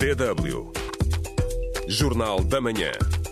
DW Jornal da Manhã.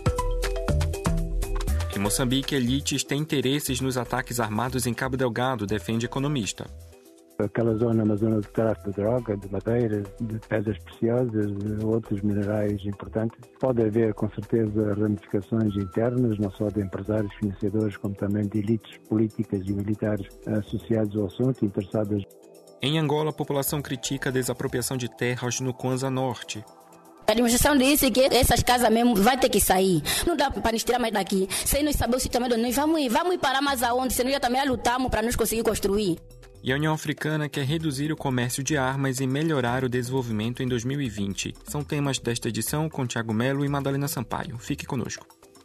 Em Moçambique, elites têm interesses nos ataques armados em Cabo Delgado, defende economista. Aquela zona é uma zona de tráfico de droga, de madeira, de pedras preciosas, de outros minerais importantes. Pode haver, com certeza, ramificações internas, não só de empresários, financiadores, como também de elites políticas e militares associados ao assunto, interessadas. Em Angola, a população critica a desapropriação de terras no Kwanza Norte. A administração disse que essas casas mesmo vai ter que sair. Não dá para nos tirar mais daqui. Sem nós saber o sítio também de nós. Vamos ir parar mais aonde? Se nós já também lutamos para nós conseguir construir. E a União Africana quer reduzir o comércio de armas e melhorar o desenvolvimento em 2020. São temas desta edição com Tiago Melo e Madalena Sampaio. Fique conosco.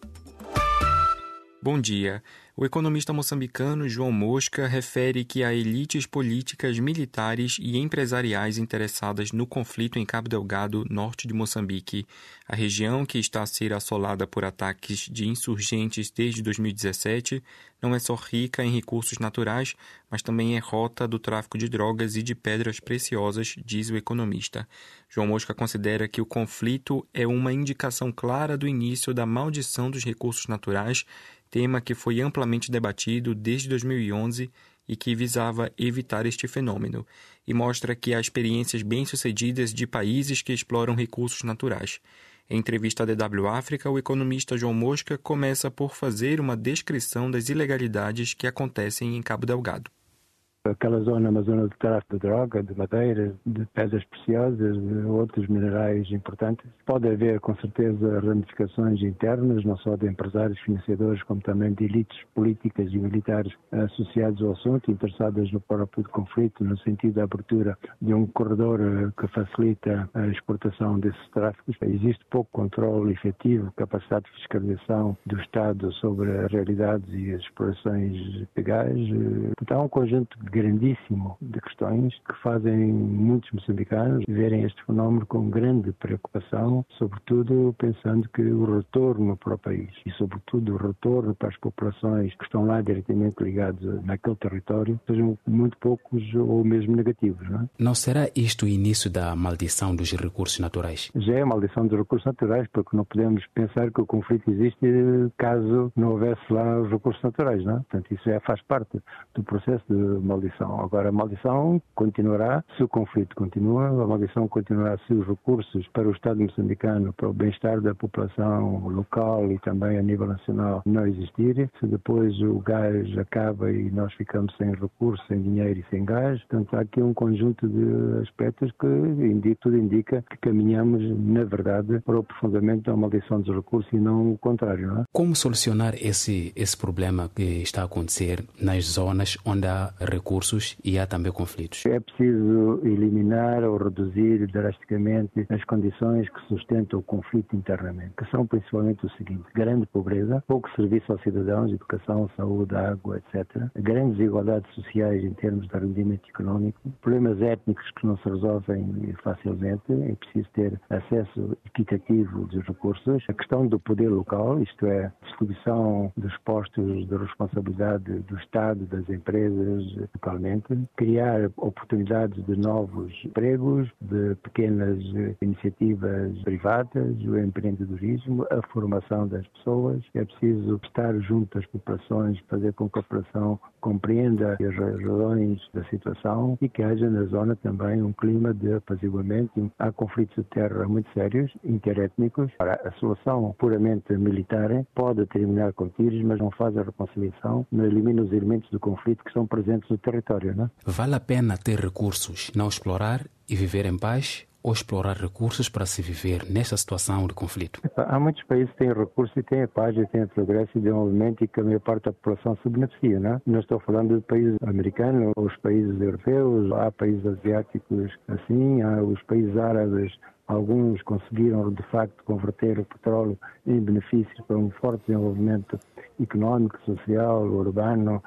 Bom dia. O economista moçambicano João Mosca refere que há elites políticas, militares e empresariais interessadas no conflito em Cabo Delgado, norte de Moçambique. A região, que está a ser assolada por ataques de insurgentes desde 2017, não é só rica em recursos naturais, mas também é rota do tráfico de drogas e de pedras preciosas, diz o economista. João Mosca considera que o conflito é uma indicação clara do início da maldição dos recursos naturais, tema que foi amplamente debatido desde 2011 e que visava evitar este fenômeno, e mostra que há experiências bem-sucedidas de países que exploram recursos naturais. Em entrevista à DW África, o economista João Mosca começa por fazer uma descrição das ilegalidades que acontecem em Cabo Delgado. Aquela zona é uma zona de tráfico de droga, de madeira, de pedras preciosas, de outros minerais importantes. Pode haver, com certeza, ramificações internas, não só de empresários, financiadores, como também de elites políticas e militares associados ao assunto, interessadas no próprio conflito, no sentido da abertura de um corredor que facilita a exportação desses tráficos. Existe pouco controle efetivo, capacidade de fiscalização do Estado sobre as realidades e as explorações de gás. Então, há um conjunto grandíssimo de questões que fazem muitos moçambicanos verem este fenómeno com grande preocupação, sobretudo pensando que o retorno para o país e sobretudo o retorno para as populações que estão lá diretamente ligadas naquele território sejam muito poucos ou mesmo negativos. Não será isto o início da maldição dos recursos naturais? Já é a maldição dos recursos naturais, porque não podemos pensar que o conflito existe caso não houvesse lá os recursos naturais, não é? Portanto, isso já faz parte do processo de maldição. Agora, a maldição continuará se o conflito continua, a maldição continuará se os recursos para o Estado moçambicano, para o bem-estar da população local e também a nível nacional não existirem, se depois o gás acaba e nós ficamos sem recursos, sem dinheiro e sem gás. Portanto, há aqui um conjunto de aspectos que tudo indica que caminhamos, na verdade, para o aprofundamento da maldição dos recursos e não o contrário, não é? Como solucionar esse problema que está a acontecer nas zonas onde há recursos e há também conflitos? É preciso eliminar ou reduzir drasticamente as condições que sustentam o conflito internamente, que são principalmente o seguinte: grande pobreza, pouco serviço aos cidadãos, educação, saúde, água, etc. Grandes desigualdades sociais em termos de rendimento económico, problemas étnicos que não se resolvem facilmente, é preciso ter acesso equitativo dos recursos, a questão do poder local, isto é, distribuição dos postos de responsabilidade do Estado, das empresas, localmente, criar oportunidades de novos empregos, de pequenas iniciativas privadas, o empreendedorismo, a formação das pessoas. É preciso estar junto às populações, fazer com que a população compreenda as razões da situação e que haja na zona também um clima de apaziguamento. Há conflitos de terra muito sérios, interétnicos. A solução puramente militar pode terminar com tiros, mas não faz a reconciliação, não elimina os elementos do conflito que estão presentes no território, não é? Vale a pena ter recursos, não explorar e viver em paz, ou explorar recursos para se viver nesta situação de conflito? Há muitos países que têm recursos e têm a paz e têm a progresso e desenvolvimento e que a maior parte da população se beneficia, não é? Não estou falando de países americanos ou os países europeus, há países asiáticos assim, há os países árabes. Alguns conseguiram, de facto, converter o petróleo em benefícios para um forte desenvolvimento económico, social, urbano,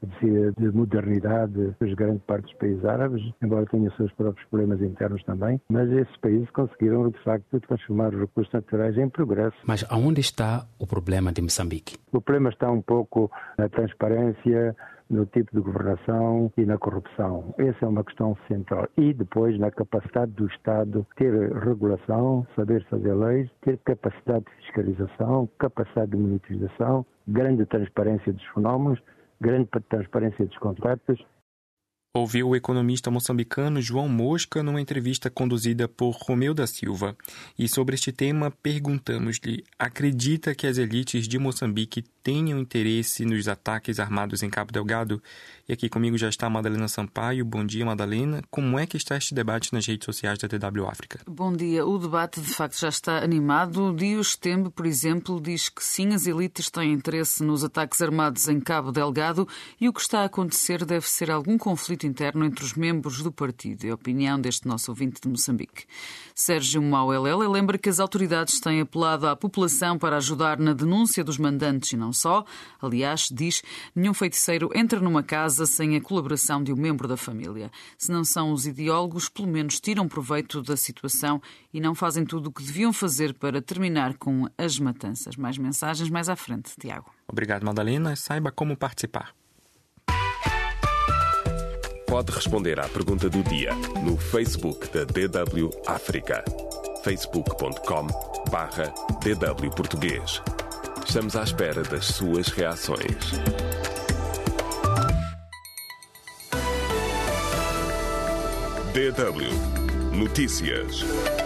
de modernidade. A grande parte dos países árabes, embora tenham os seus próprios problemas internos também, mas esses países conseguiram, de facto, transformar os recursos naturais em progresso. Mas aonde está o problema de Moçambique? O problema está um pouco na transparência, no tipo de governação e na corrupção. Essa é uma questão central. E depois na capacidade do Estado ter regulação, saber fazer leis, ter capacidade de fiscalização, capacidade de monitorização, grande transparência dos fenómenos, grande transparência dos contratos. Ouviu o economista moçambicano João Mosca numa entrevista conduzida por Romeu da Silva. E sobre este tema, perguntamos-lhe: acredita que as elites de Moçambique tenham interesse nos ataques armados em Cabo Delgado? E aqui comigo já está a Madalena Sampaio. Bom dia, Madalena. Como é que está este debate nas redes sociais da DW África? Bom dia. O debate, de facto, já está animado. Dios Tembe, por exemplo, diz que sim, as elites têm interesse nos ataques armados em Cabo Delgado e o que está a acontecer deve ser algum conflito interno entre os membros do partido. É a opinião deste nosso ouvinte de Moçambique. Sérgio Mauelele lembra que as autoridades têm apelado à população para ajudar na denúncia dos mandantes e não só. Aliás, diz, nenhum feiticeiro entra numa casa sem a colaboração de um membro da família. Se não são os ideólogos, pelo menos tiram proveito da situação e não fazem tudo o que deviam fazer para terminar com as matanças. Mais mensagens mais à frente, Tiago. Obrigado, Madalena. Saiba como participar. Pode responder à pergunta do dia no Facebook da DW África. facebook.com/DW Português. Estamos à espera das suas reações. DW Notícias.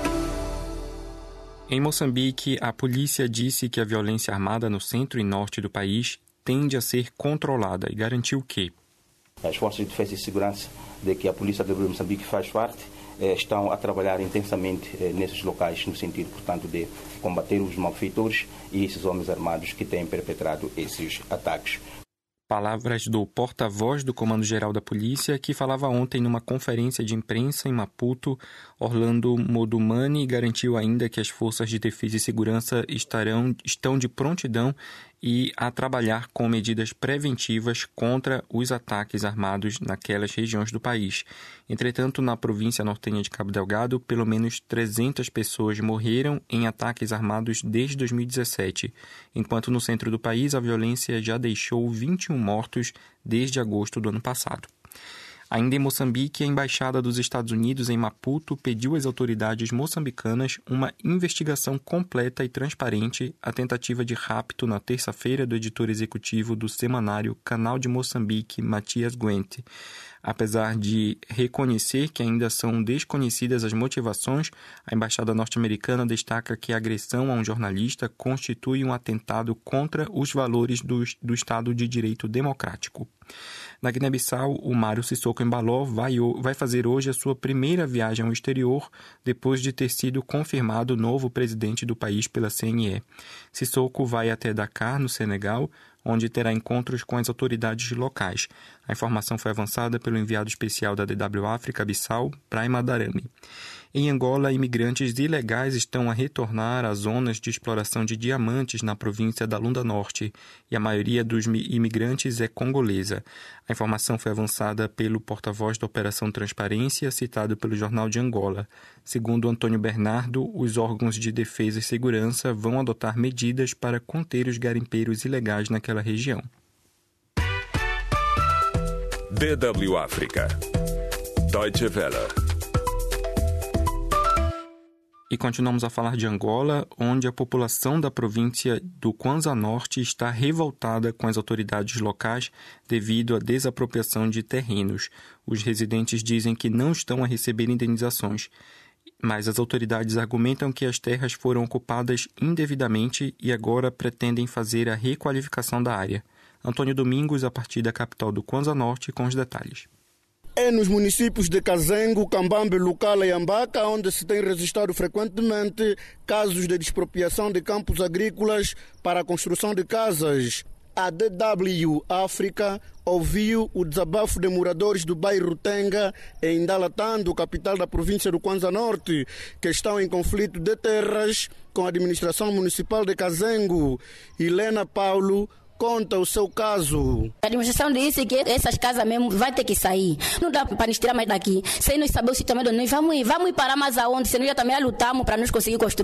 Em Moçambique, a polícia disse que a violência armada no centro e norte do país tende a ser controlada e garantiu que as forças de defesa e segurança de que a Polícia de Moçambique faz parte estão a trabalhar intensamente nesses locais no sentido, portanto, de combater os malfeitores e esses homens armados que têm perpetrado esses ataques. Palavras do porta-voz do Comando-Geral da Polícia, que falava ontem numa conferência de imprensa em Maputo. Orlando Modumani garantiu ainda que as forças de defesa e segurança estão de prontidão e a trabalhar com medidas preventivas contra os ataques armados naquelas regiões do país. Entretanto, na província nortenha de Cabo Delgado, pelo menos 300 pessoas morreram em ataques armados desde 2017, enquanto no centro do país a violência já deixou 21 mortos desde agosto do ano passado. Ainda em Moçambique, a Embaixada dos Estados Unidos em Maputo pediu às autoridades moçambicanas uma investigação completa e transparente à tentativa de rapto na terça-feira do editor executivo do semanário Canal de Moçambique, Matias Guente. Apesar de reconhecer que ainda são desconhecidas as motivações, a Embaixada norte-americana destaca que a agressão a um jornalista constitui um atentado contra os valores do Estado de Direito Democrático. Na Guiné-Bissau, o Mário Sissoko Embaló vai fazer hoje a sua primeira viagem ao exterior, depois de ter sido confirmado novo presidente do país pela CNE. Sissoko vai até Dakar, no Senegal, onde terá encontros com as autoridades locais. A informação foi avançada pelo enviado especial da DW África, Bissau, Praima Darame. Em Angola, imigrantes ilegais estão a retornar às zonas de exploração de diamantes na província da Lunda Norte, e a maioria dos imigrantes é congolesa. A informação foi avançada pelo porta-voz da Operação Transparência, citado pelo Jornal de Angola. Segundo Antônio Bernardo, os órgãos de defesa e segurança vão adotar medidas para conter os garimpeiros ilegais naquela região. DW África. Deutsche Welle. E continuamos a falar de Angola, onde a população da província do Kwanza Norte está revoltada com as autoridades locais devido à desapropriação de terrenos. Os residentes dizem que não estão a receber indenizações, mas as autoridades argumentam que as terras foram ocupadas indevidamente e agora pretendem fazer a requalificação da área. Antônio Domingos, a partir da capital do Kwanza Norte, com os detalhes. É nos municípios de Kazengo, Cambambe, Lucala e Ambaca onde se tem registrado frequentemente casos de expropriação de campos agrícolas para a construção de casas. A DW África ouviu o desabafo de moradores do bairro Tenga, em Ndalatando, capital da província do Kwanza Norte, que estão em conflito de terras com a administração municipal de Kazengo. Helena Paulo conta o seu caso. A administração disse que essas casas mesmo vai ter que sair. Não dá para nos tirar mais daqui. Sem nós saber o sítio também de nós. Vamos ir parar mais aonde? Se nós já também lutamos para nos conseguir construir.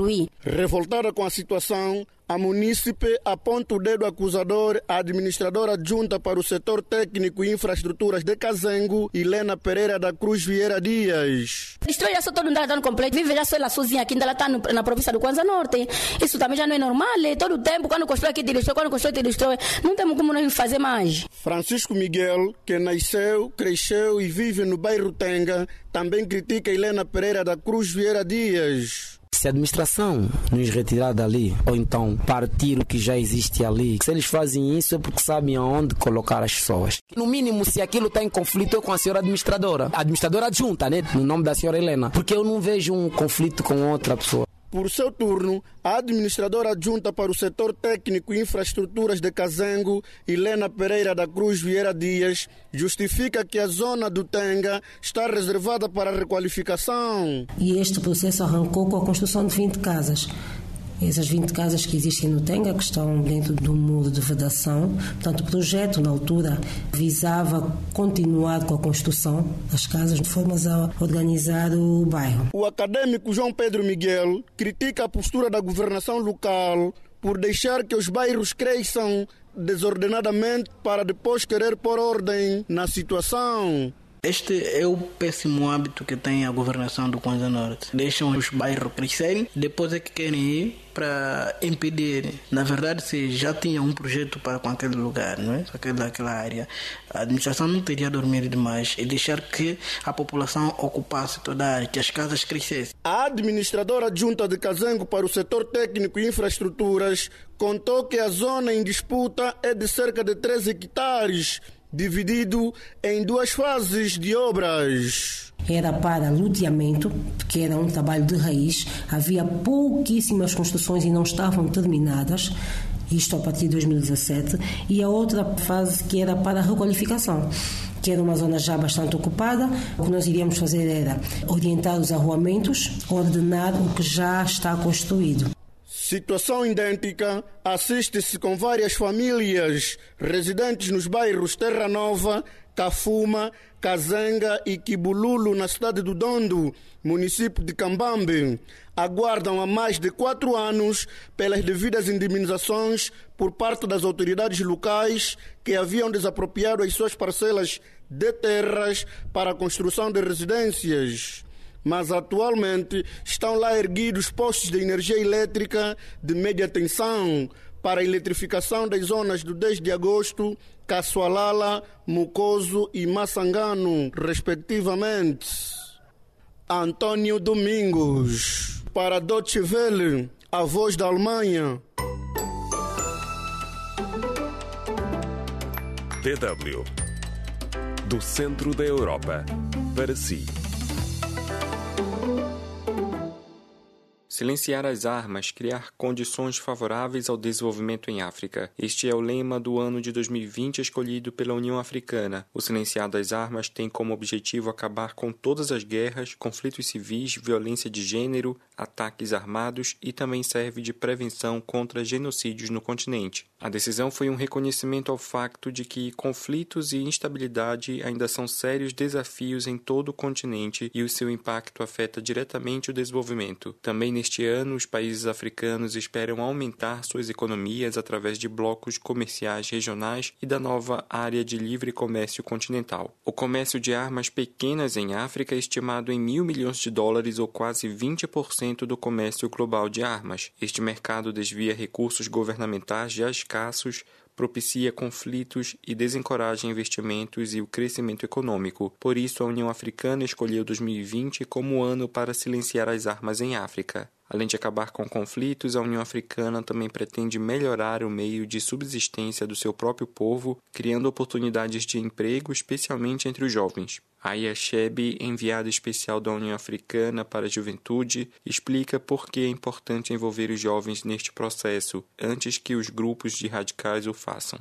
Revoltada com a situação, a munícipe aponta o dedo acusador à administradora adjunta para o setor técnico e infraestruturas de Kazengo, Helena Pereira da Cruz Vieira Dias. Destrói já só todo mundo está no completo, vive já só ela sozinha aqui, ainda ela está na província do Kwanza Norte. Isso também já não é normal, todo o tempo, quando constrói aqui, te destrói, não temos como nós fazer mais. Francisco Miguel, que nasceu, cresceu e vive no bairro Tenga, também critica Helena Pereira da Cruz Vieira Dias. Se a administração nos retirar dali, ou então partir o que já existe ali, se eles fazem isso é porque sabem aonde colocar as pessoas. No mínimo, se aquilo está em conflito com a senhora administradora adjunta, né? No nome da senhora Helena, porque eu não vejo um conflito com outra pessoa. Por seu turno, a administradora adjunta para o setor técnico e infraestruturas de Kazengo, Helena Pereira da Cruz Vieira Dias, justifica que a zona do Tenga está reservada para a requalificação. E este processo arrancou com a construção de 20 casas. Essas 20 casas que existem no Tenga, que estão dentro do muro de vedação. Portanto, o projeto, na altura, visava continuar com a construção das casas, de formas a organizar o bairro. O acadêmico João Pedro Miguel critica a postura da governação local por deixar que os bairros cresçam desordenadamente para depois querer pôr ordem na situação. Este é o péssimo hábito que tem a governação do Kwanza Norte. Deixam os bairros crescerem, depois é que querem ir para impedir. Na verdade, se já tinha um projeto para com aquele lugar, não é? Aquela área, a administração não teria dormido demais e deixar que a população ocupasse toda a área, que as casas crescessem. A administradora adjunta de Kazengo para o setor técnico e infraestruturas contou que a zona em disputa é de cerca de 3 hectares, dividido em 2 fases de obras. Era para luteamento, porque era um trabalho de raiz, havia pouquíssimas construções e não estavam terminadas, isto a partir de 2017, e a outra fase que era para a requalificação, que era uma zona já bastante ocupada. O que nós iríamos fazer era orientar os arruamentos, ordenar o que já está construído. Situação idêntica assiste-se com várias famílias residentes nos bairros Terra Nova, Cafuma, Kazenga e Kibululu, na cidade do Dondo, município de Cambambe. Aguardam há mais de 4 anos pelas devidas indemnizações por parte das autoridades locais que haviam desapropriado as suas parcelas de terras para a construção de residências. Mas atualmente estão lá erguidos postos de energia elétrica de média tensão para a eletrificação das zonas do 10 de agosto, Caçoalala, Mucoso e Massangano, respectivamente. Antônio Domingos, para Deutsche Welle, a voz da Alemanha. DW, do centro da Europa, para si. Silenciar as armas, criar condições favoráveis ao desenvolvimento em África. Este é o lema do ano de 2020 escolhido pela União Africana. O silenciar das armas tem como objetivo acabar com todas as guerras, conflitos civis, violência de gênero, ataques armados e também serve de prevenção contra genocídios no continente. A decisão foi um reconhecimento ao facto de que conflitos e instabilidade ainda são sérios desafios em todo o continente e o seu impacto afeta diretamente o desenvolvimento. Também neste ano, os países africanos esperam aumentar suas economias através de blocos comerciais regionais e da nova área de livre comércio continental. O comércio de armas pequenas em África é estimado em $1.000 milhões ou quase 20% do comércio global de armas. Este mercado desvia recursos governamentais já escassos, propicia conflitos e desencoraja investimentos e o crescimento econômico. Por isso, a União Africana escolheu 2020 como ano para silenciar as armas em África. Além de acabar com conflitos, a União Africana também pretende melhorar o meio de subsistência do seu próprio povo, criando oportunidades de emprego, especialmente entre os jovens. Aya Shebe, enviada especial da União Africana para a Juventude, explica por que é importante envolver os jovens neste processo, antes que os grupos de radicais o façam.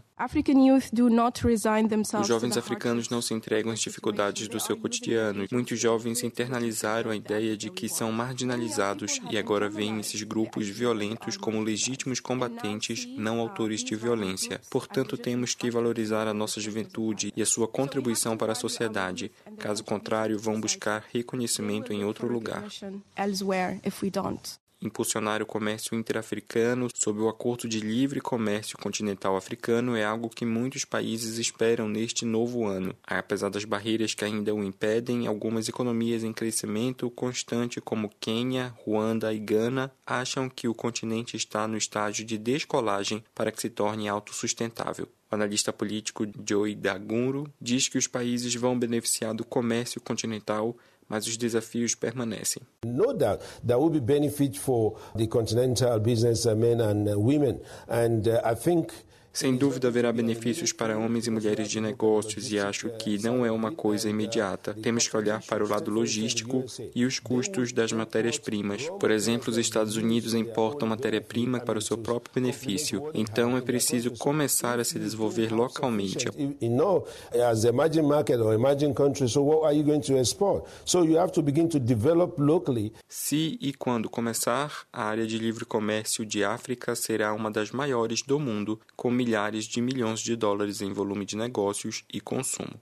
Os jovens africanos não se entregam às dificuldades do seu cotidiano. Muitos jovens internalizaram a ideia de que são marginalizados e agora veem esses grupos violentos como legítimos combatentes, não autores de violência. Portanto, temos que valorizar a nossa juventude e a sua contribuição para a sociedade. Caso contrário, vão buscar reconhecimento em outro lugar. impulsionar o comércio interafricano sob o Acordo de Livre Comércio Continental Africano é algo que muitos países esperam neste novo ano. Apesar das barreiras que ainda o impedem, algumas economias em crescimento constante como Quênia, Ruanda e Gana acham que o continente está no estágio de descolagem para que se torne autossustentável. O analista político Joy Daguro diz que os países vão beneficiar do comércio continental, mas os desafios permanecem. No doubt there will be benefit for the continental businessmen and women, and I think Sem dúvida haverá benefícios para homens e mulheres de negócios e acho que não é uma coisa imediata. Temos que olhar para o lado logístico e os custos das matérias-primas. Por exemplo, os Estados Unidos importam matéria-prima para o seu próprio benefício. Então é preciso começar a se desenvolver localmente. As emerging market or emerging country, so what are you going to export? So you have to begin to develop locally. Se e quando começar, a área de livre comércio de África será uma das maiores do mundo, com milhares de milhões de dólares em volume de negócios e consumo.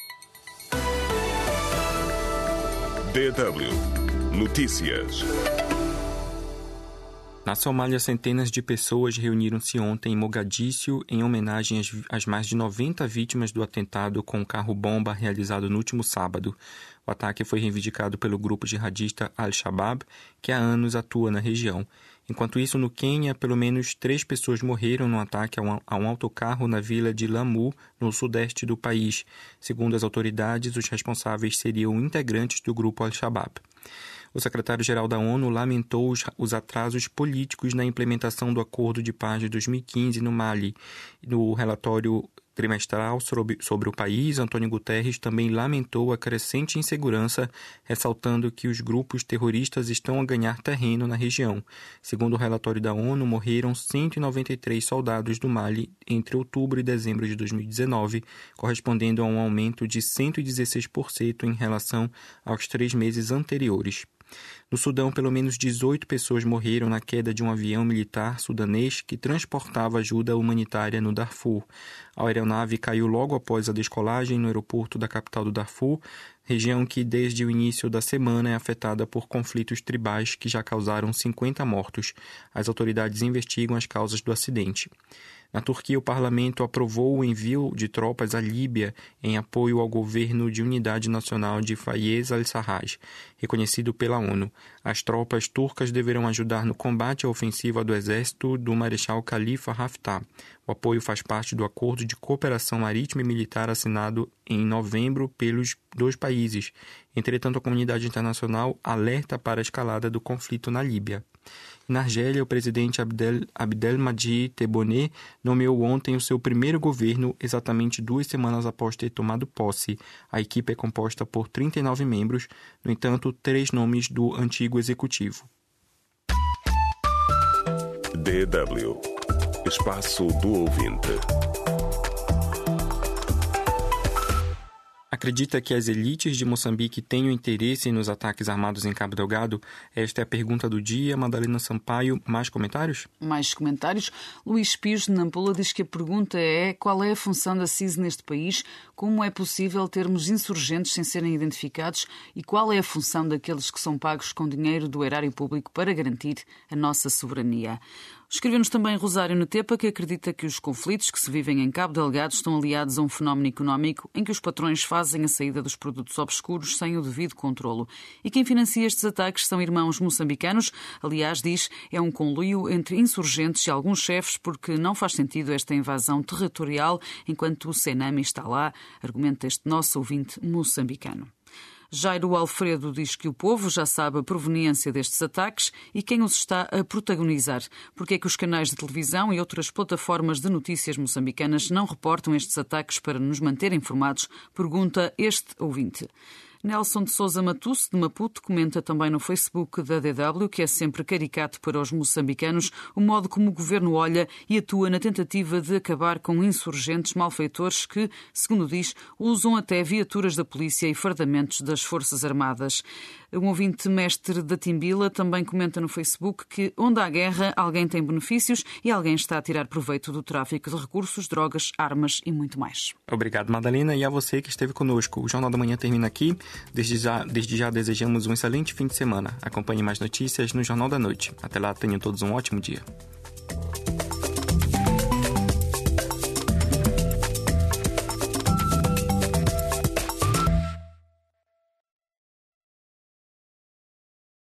DW Notícias. Na Somália, centenas de pessoas reuniram-se ontem em Mogadíscio em homenagem às mais de 90 vítimas do atentado com um carro-bomba realizado no último sábado. O ataque foi reivindicado pelo grupo jihadista Al-Shabaab, que há anos atua na região. Enquanto isso, no Quênia, pelo menos 3 pessoas morreram no ataque a um autocarro na vila de Lamu, no sudeste do país. Segundo as autoridades, os responsáveis seriam integrantes do grupo Al-Shabaab. O secretário-geral da ONU lamentou os atrasos políticos na implementação do Acordo de Paz de 2015 no Mali. No relatório trimestral sobre o país, Antônio Guterres também lamentou a crescente insegurança, ressaltando que os grupos terroristas estão a ganhar terreno na região. Segundo o relatório da ONU, morreram 193 soldados do Mali entre outubro e dezembro de 2019, correspondendo a um aumento de 116% em relação aos 3 meses anteriores. No Sudão, pelo menos 18 pessoas morreram na queda de um avião militar sudanês que transportava ajuda humanitária no Darfur. A aeronave caiu logo após a descolagem no aeroporto da capital do Darfur, região que desde o início da semana é afetada por conflitos tribais que já causaram 50 mortos. As autoridades investigam as causas do acidente. Na Turquia, o parlamento aprovou o envio de tropas à Líbia em apoio ao governo de unidade nacional de Fayez al-Sarraj, reconhecido pela ONU. As tropas turcas deverão ajudar no combate à ofensiva do exército do Marechal Khalifa Haftar. O apoio faz parte do Acordo de Cooperação Marítima e Militar assinado em novembro pelos 2 países. Entretanto, a comunidade internacional alerta para a escalada do conflito na Líbia. Na Argélia, o presidente Abdelmadjid Tebboune nomeou ontem o seu primeiro governo, exatamente 2 semanas após ter tomado posse. A equipe é composta por 39 membros, no entanto, 3 nomes do antigo executivo. DW Espaço do Ouvinte. Acredita que as elites de Moçambique tenham interesse nos ataques armados em Cabo Delgado? Esta é a pergunta do dia. Madalena Sampaio, mais comentários? Mais comentários. Luís Pires, de Nampula, diz que a pergunta é: qual é a função da CIS neste país? Como é possível termos insurgentes sem serem identificados? E qual é a função daqueles que são pagos com dinheiro do erário público para garantir a nossa soberania? Escreveu-nos também Rosário Netepa, que acredita que os conflitos que se vivem em Cabo Delgado estão aliados a um fenómeno económico em que os patrões fazem a saída dos produtos obscuros sem o devido controlo. E quem financia estes ataques são irmãos moçambicanos. Aliás, diz, é um conluio entre insurgentes e alguns chefes, porque não faz sentido esta invasão territorial enquanto o Senami está lá, argumenta este nosso ouvinte moçambicano. Jairo Alfredo diz que o povo já sabe a proveniência destes ataques e quem os está a protagonizar. Porque é que os canais de televisão e outras plataformas de notícias moçambicanas não reportam estes ataques para nos manter informados? Pergunta este ouvinte. Nelson de Sousa Matusse, de Maputo, comenta também no Facebook da DW que é sempre caricato para os moçambicanos o modo como o governo olha e atua na tentativa de acabar com insurgentes malfeitores que, segundo diz, usam até viaturas da polícia e fardamentos das Forças Armadas. Um ouvinte mestre da Timbila também comenta no Facebook que onde há guerra, alguém tem benefícios e alguém está a tirar proveito do tráfico de recursos, drogas, armas e muito mais. Obrigado, Madalena, e a você que esteve conosco. O Jornal da Manhã termina aqui. Desde já desejamos um excelente fim de semana. Acompanhe mais notícias no Jornal da Noite. Até lá, tenham todos um ótimo dia.